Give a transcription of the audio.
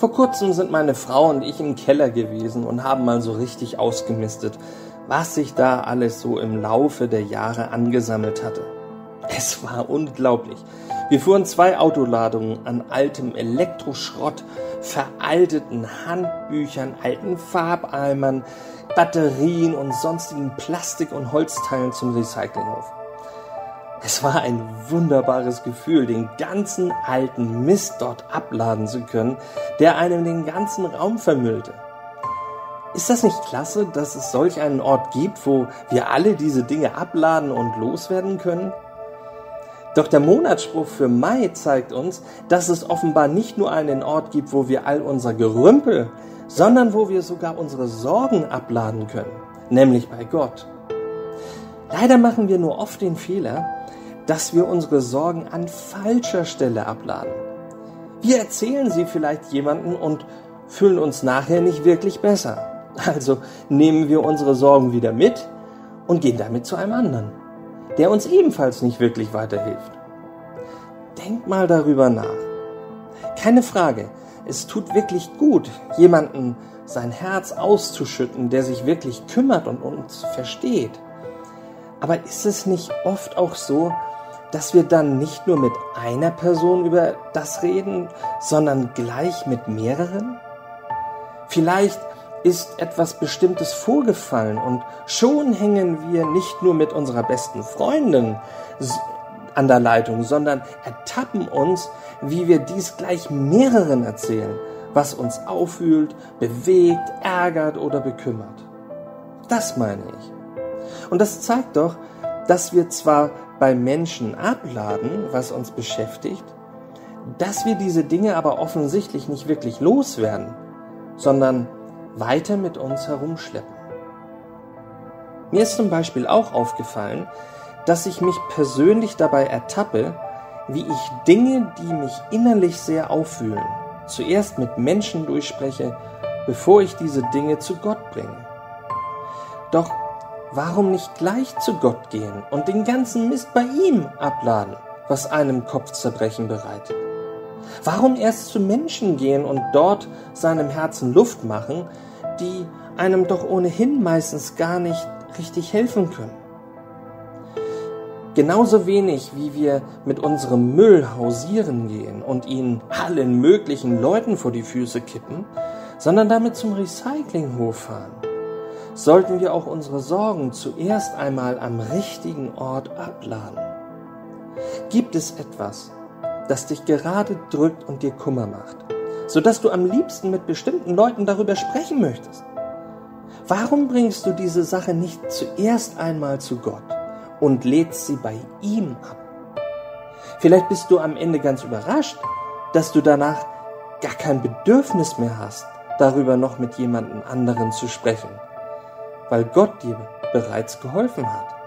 Vor kurzem sind meine Frau und ich im Keller gewesen und haben mal so richtig ausgemistet, was sich da alles so im Laufe der Jahre angesammelt hatte. Es war unglaublich. Wir fuhren 2 Autoladungen an altem Elektroschrott, veralteten Handbüchern, alten Farbeimern, Batterien und sonstigen Plastik- und Holzteilen zum Recyclinghof. Es war ein wunderbares Gefühl, den ganzen alten Mist dort abladen zu können, der einem den ganzen Raum vermüllte. Ist das nicht klasse, dass es solch einen Ort gibt, wo wir alle diese Dinge abladen und loswerden können? Doch der Monatsspruch für Mai zeigt uns, dass es offenbar nicht nur einen Ort gibt, wo wir all unser Gerümpel, sondern wo wir sogar unsere Sorgen abladen können, nämlich bei Gott. Leider machen wir nur oft den Fehler, dass wir unsere Sorgen an falscher Stelle abladen. Wir erzählen sie vielleicht jemandem und fühlen uns nachher nicht wirklich besser. Also nehmen wir unsere Sorgen wieder mit und gehen damit zu einem anderen, der uns ebenfalls nicht wirklich weiterhilft. Denk mal darüber nach. Keine Frage, es tut wirklich gut, jemandem sein Herz auszuschütten, der sich wirklich kümmert und uns versteht. Aber ist es nicht oft auch so, dass wir dann nicht nur mit einer Person über das reden, sondern gleich mit mehreren? Vielleicht ist etwas Bestimmtes vorgefallen und schon hängen wir nicht nur mit unserer besten Freundin an der Leitung, sondern ertappen uns, wie wir dies gleich mehreren erzählen, was uns aufwühlt, bewegt, ärgert oder bekümmert. Das meine ich. Und das zeigt doch, dass wir zwar bei Menschen abladen, was uns beschäftigt, dass wir diese Dinge aber offensichtlich nicht wirklich loswerden, sondern weiter mit uns herumschleppen. Mir ist zum Beispiel auch aufgefallen, dass ich mich persönlich dabei ertappe, wie ich Dinge, die mich innerlich sehr aufwühlen, zuerst mit Menschen durchspreche, bevor ich diese Dinge zu Gott bringe. Doch warum nicht gleich zu Gott gehen und den ganzen Mist bei ihm abladen, was einem Kopfzerbrechen bereitet? Warum erst zu Menschen gehen und dort seinem Herzen Luft machen, die einem doch ohnehin meistens gar nicht richtig helfen können? Genauso wenig, wie wir mit unserem Müll hausieren gehen und ihn allen möglichen Leuten vor die Füße kippen, sondern damit zum Recyclinghof fahren, sollten wir auch unsere Sorgen zuerst einmal am richtigen Ort abladen. Gibt es etwas, das dich gerade drückt und dir Kummer macht, sodass du am liebsten mit bestimmten Leuten darüber sprechen möchtest? Warum bringst du diese Sache nicht zuerst einmal zu Gott und lädst sie bei ihm ab? Vielleicht bist du am Ende ganz überrascht, dass du danach gar kein Bedürfnis mehr hast, darüber noch mit jemandem anderen zu sprechen, weil Gott dir bereits geholfen hat.